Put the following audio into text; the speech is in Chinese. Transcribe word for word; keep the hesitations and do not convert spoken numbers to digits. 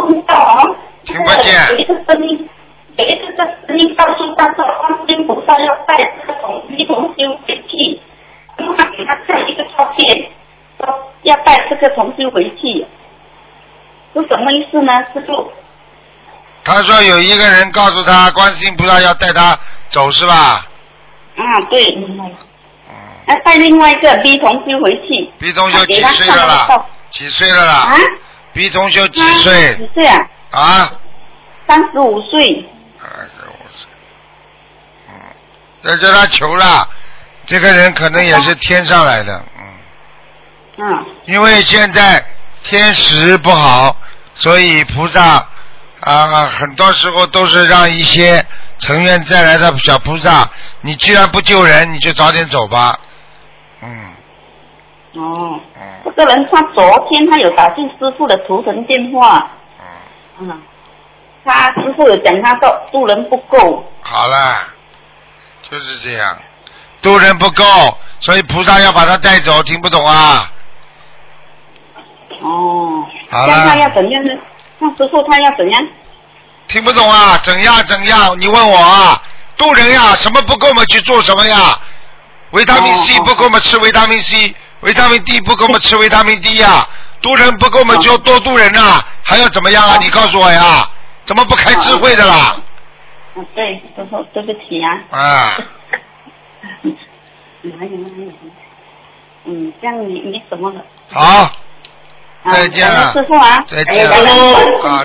梦到哦， 听不见。 有一个声音，有一个声音告诉他说，观世音菩萨要带这个同一同修回去，然后他给他看一个照片，说要带这个同修回去，是什么意思呢，师父？ 他说有一个人告诉他，观世音菩萨要带他走，是吧？ 啊，对，嗯，要带另外一个 B 同修回去。 B 同修几岁了啦？几岁了啦？ 啊 ？B 同修几岁？ 几岁啊？ 啊？ 三十五岁。 三十五岁。嗯，在这他求了，这个人可能也是天上来的，嗯。 嗯。 因为现在天时不好，所以菩萨啊，很多时候都是让一些成愿再来的小菩萨，你既然不救人，你就早点走吧。嗯。 哦。这个人他昨天他有打进师父的图腾电话。嗯。嗯。他师父有讲他说渡人不够。好了， 就是这样，渡人不够，所以菩萨要把他带走，听不懂啊？ 哦。 好了。 那他要怎样呢？那师父他要怎样？ 听不懂啊？怎样怎样？你问我啊？渡人呀，什么不够嘛去做什么呀？维他命 C 不够嘛吃维他命 C， 维他命 D 不够嘛吃维他命 D 呀。渡人不够嘛就多渡人呐，还要怎么样啊？你告诉我呀？怎么不开智慧的啦？ 嗯，对，师父，对不起啊。 啊。 哪有哪有？嗯，这样你你什么了？ 好。再见了。 师父啊。 再见了。啊。